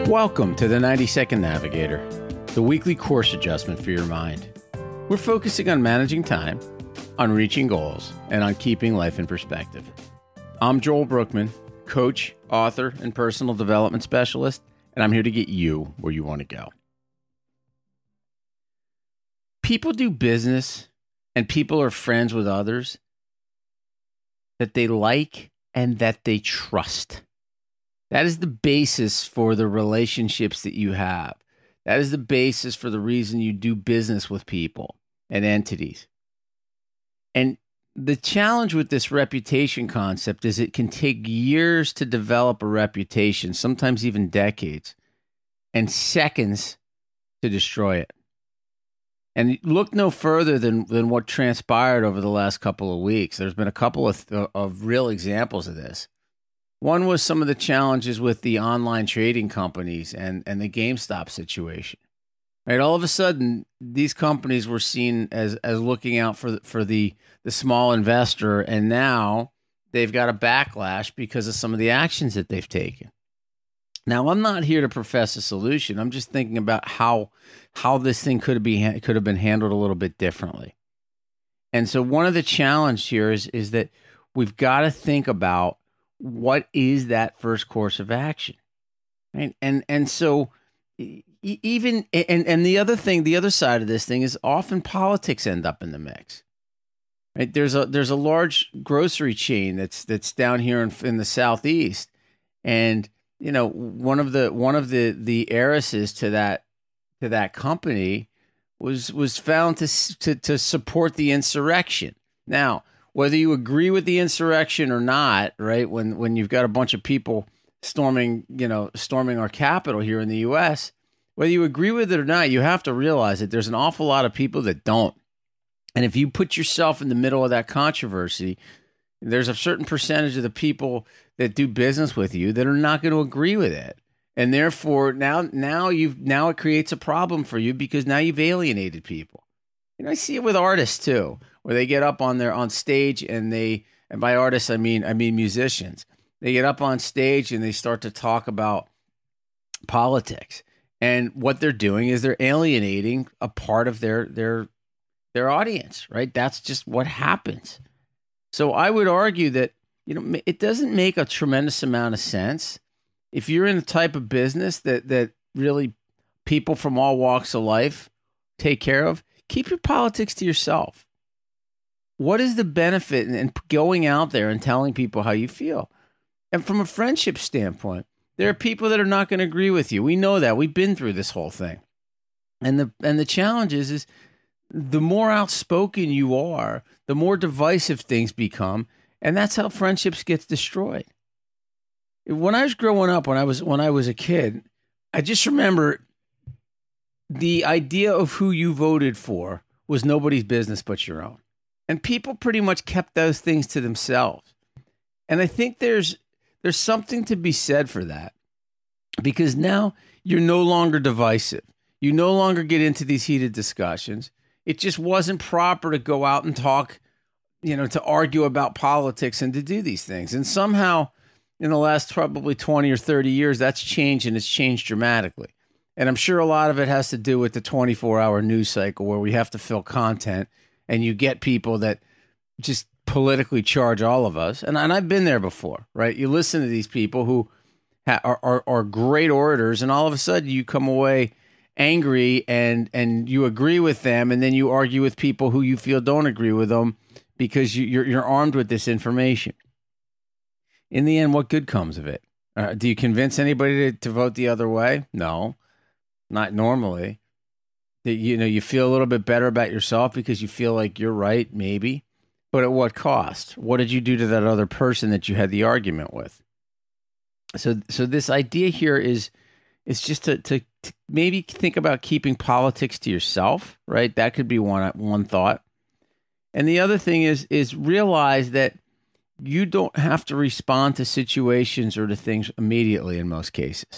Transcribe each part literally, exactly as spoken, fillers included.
Welcome to the ninety second Navigator, the weekly course adjustment for your mind. We're focusing on managing time, on reaching goals, and on keeping life in perspective. I'm Joel Brookman, coach, author, and personal development specialist, and I'm here to get you where you want to go. People do business, and people are friends with others that they like and that they trust. That is the basis for the relationships that you have. That is the basis for the reason you do business with people and entities. And the challenge with this reputation concept is it can take years to develop a reputation, sometimes even decades, and seconds to destroy it. And look no further than, than what transpired over the last couple of weeks. There's been a couple of, of real examples of this. One was some of the challenges with the online trading companies and, and the GameStop situation. Right, all of a sudden, these companies were seen as as looking out for the, for the the small investor, and now they've got a backlash because of some of the actions that they've taken. Now, I'm not here to profess a solution. I'm just thinking about how how this thing could be could have been handled a little bit differently. And so, one of the challenges here is is that we've got to think about what is that first course of action, right? And and so even and and the other thing, the other side of this thing is often politics end up in the mix, right? There's a there's a large grocery chain that's that's down here in, in the Southeast, and you know one of the one of the the heiresses to that to that company was was found to to to support the insurrection. Now, whether you agree with the insurrection or not, right? When when you've got a bunch of people storming, you know, storming our Capitol here in the U S, whether you agree with it or not, you have to realize that there's an awful lot of people that don't. And if you put yourself in the middle of that controversy, there's a certain percentage of the people that do business with you that are not going to agree with it. And therefore, now now you've now it creates a problem for you because now you've alienated people. And I see it with artists too, where they get up on their on stage and they, and by artists I mean I mean musicians. They get up on stage and they start to talk about politics, and what they're doing is they're alienating a part of their their their audience, right? That's just what happens. So I would argue that you know it doesn't make a tremendous amount of sense if you're in the type of business that that really people from all walks of life take care of. Keep your politics to yourself. What is the benefit in going out there and telling people how you feel? And from a friendship standpoint, there are people that are not going to agree with you. We know that. We've been through this whole thing. And the and the challenge is, is the more outspoken you are, the more divisive things become, and that's how friendships get destroyed. When I was growing up, when I was when I was a kid, I just remember the idea of who you voted for was nobody's business but your own. And people pretty much kept those things to themselves. And I think there's there's something to be said for that, because now you're no longer divisive. You no longer get into these heated discussions. It just wasn't proper to go out and talk, you know, to argue about politics and to do these things. And somehow in the last probably twenty or thirty years, that's changed, and it's changed dramatically. And I'm sure a lot of it has to do with the twenty-four hour news cycle where we have to fill content, and you get people that just politically charge all of us. And, and I've been there before, right? You listen to these people who ha- are, are, are great orators, and all of a sudden you come away angry and, and you agree with them, and then you argue with people who you feel don't agree with them because you, you're, you're armed with this information. In the end, what good comes of it? Uh, do you convince anybody to, to vote the other way? No. Not normally. That you know you feel a little bit better about yourself because you feel like you're right, maybe, but at what cost? What did you do to that other person that you had the argument with? So, so this idea here is is just to, to, to maybe think about keeping politics to yourself, right? That could be one one thought, and the other thing is is realize that you don't have to respond to situations or to things immediately in most cases.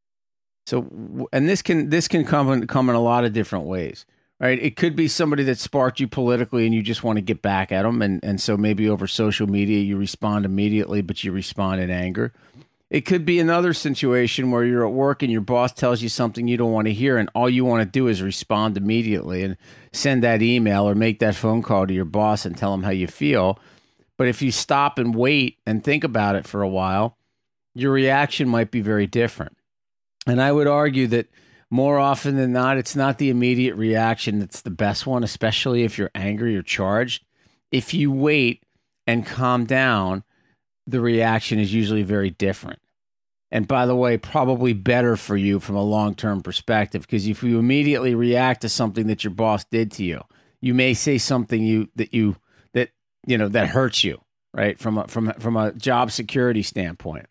So, and this can this can come in, come in a lot of different ways, right? It could be somebody that sparked you politically and you just want to get back at them. And, and so maybe over social media, you respond immediately, but you respond in anger. It could be another situation where you're at work and your boss tells you something you don't want to hear, and all you want to do is respond immediately and send that email or make that phone call to your boss and tell him how you feel. But if you stop and wait and think about it for a while, your reaction might be very different. And I would argue that more often than not, it's not the immediate reaction that's the best one, especially if you're angry or charged. If you wait and calm down, the reaction is usually very different. And by the way, probably better for you from a long-term perspective, because if you immediately react to something that your boss did to you, you may say something you that you that you know that hurts you, right? From a, from a, from a job security standpoint.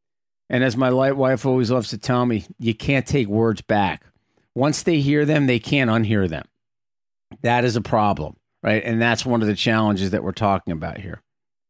And as my light wife always loves to tell me, you can't take words back. Once they hear them, they can't unhear them. That is a problem, right? And that's one of the challenges that we're talking about here.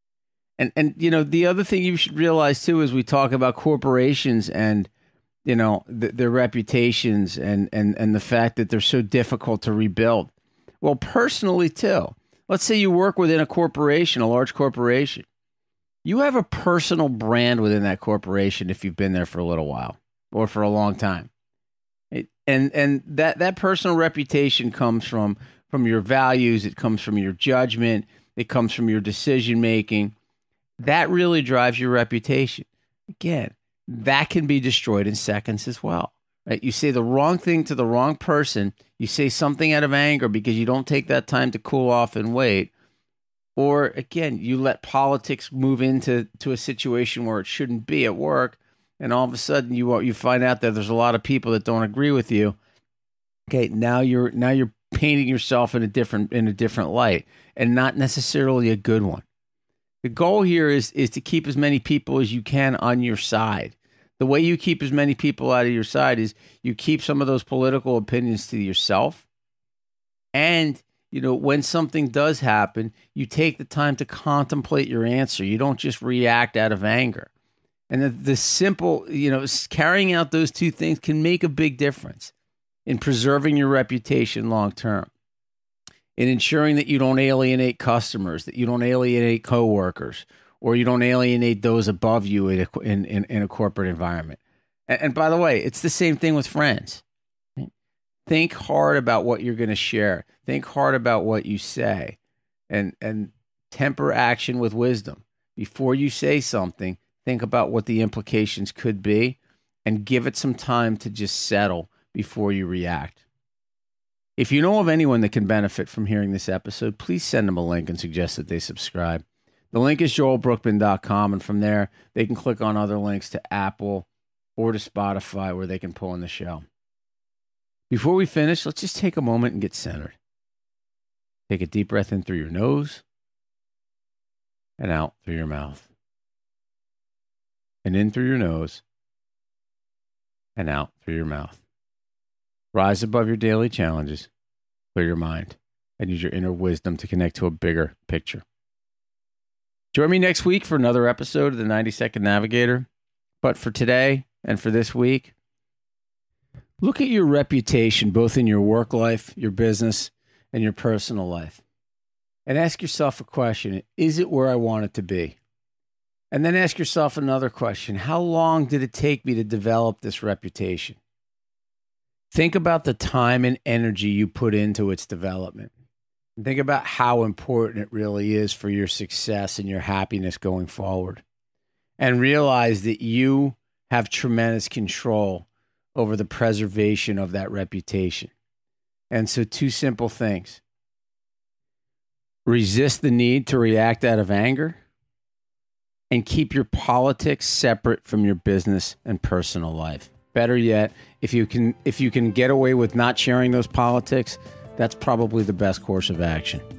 And, and you know, the other thing you should realize, too, is we talk about corporations and, you know, th- their reputations and, and, and the fact that they're so difficult to rebuild. Well, personally, too, let's say you work within a corporation, a large corporation. You have a personal brand within that corporation if you've been there for a little while or for a long time. It, and and that, that personal reputation comes from, from your values. It comes from your judgment. It comes from your decision making. That really drives your reputation. Again, that can be destroyed in seconds as well. Right? You say the wrong thing to the wrong person. You say something out of anger because you don't take that time to cool off and wait. Or, again, you let politics move into to a situation where it shouldn't be at work, and all of a sudden you you find out that there's a lot of people that don't agree with you. Okay, now you're now you're painting yourself in a different in a different light, and not necessarily a good one. The goal here is is to keep as many people as you can on your side. The way you keep as many people out of your side is you keep some of those political opinions to yourself, and you know, when something does happen, you take the time to contemplate your answer. You don't just react out of anger. And the, the simple, you know, carrying out those two things can make a big difference in preserving your reputation long term, in ensuring that you don't alienate customers, that you don't alienate coworkers, or you don't alienate those above you in a, in, in, in a corporate environment. And, and by the way, it's the same thing with friends. Think hard about what you're going to share. Think hard about what you say, and and temper action with wisdom. Before you say something, think about what the implications could be and give it some time to just settle before you react. If you know of anyone that can benefit from hearing this episode, please send them a link and suggest that they subscribe. The link is joel brookman dot com, and from there, they can click on other links to Apple or to Spotify where they can pull in the show. Before we finish, let's just take a moment and get centered. Take a deep breath in through your nose and out through your mouth. And in through your nose and out through your mouth. Rise above your daily challenges, clear your mind, and use your inner wisdom to connect to a bigger picture. Join me next week for another episode of the ninety second Navigator. But for today and for this week, look at your reputation, both in your work life, your business, and your personal life. And ask yourself a question. Is it where I want it to be? And then ask yourself another question. How long did it take me to develop this reputation? Think about the time and energy you put into its development. And think about how important it really is for your success and your happiness going forward. And realize that you have tremendous control over the preservation of that reputation. And so two simple things. Resist the need to react out of anger, and keep your politics separate from your business and personal life. Better yet, if you can if you can get away with not sharing those politics, that's probably the best course of action.